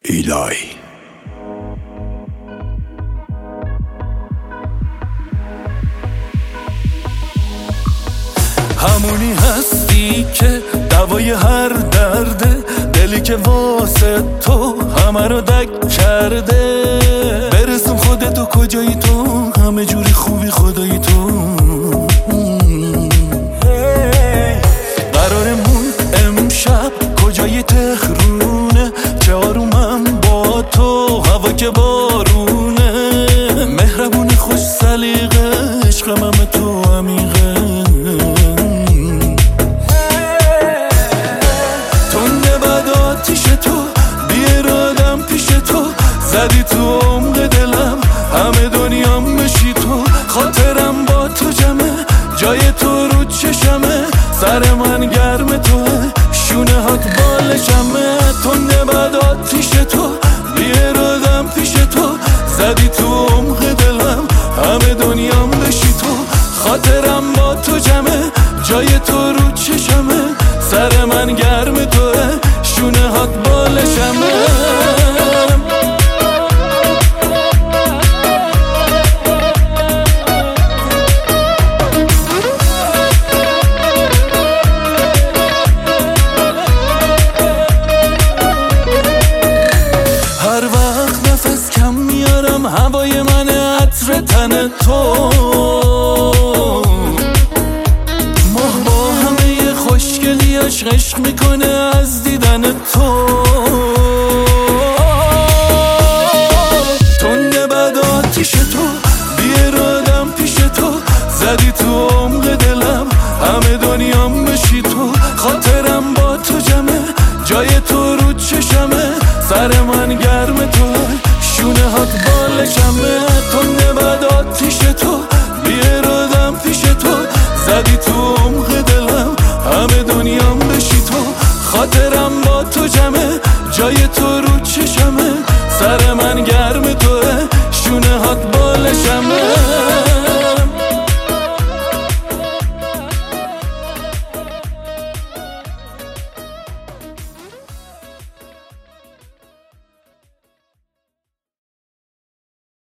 ایلای همونی هستی که دوای هر درده، دلی که واسه تو همه رو دک کرده. برسون خودتو کجایی تو، همه جوری خوبی خدایی تو. قرارمون امشب کجای تهرونه، چه آرومم با تو، هوا که بارونه. مهربونی خوش سلیقه، عشقم همه تو عمیقه. تنده بد آتیش تو، بیرادم پیش تو. زدی تو عمق دلم، همه دنیام بشی تو. خاطرم با تو جمعه، جای تو رو چشمه. سر من گرم توه، شونه هات بالشمه. تنده بد آتیش تو، بیرادم پیش تو. زدی تو عمق دلم، همه دنیام بشی تو. خاطرم با تو جمعه، جای تو رو چشمه. سر من گرم توه، شونه هات بالشمه. هر وقت نفس کم میارم، هوای من عطر تن تو. ماه با همه خوشگلیاش عشق میکنه از دیدن تو. تنده بد آتیش تو، بیرادم پیش تو. زدی تو عمق دلم، همه دنیام بشی تو. خاطرم با تو جمعه، جای تو رو چشمه. سر من گرم تو، شونه هات بالشمه. تنده بد آتیش تو،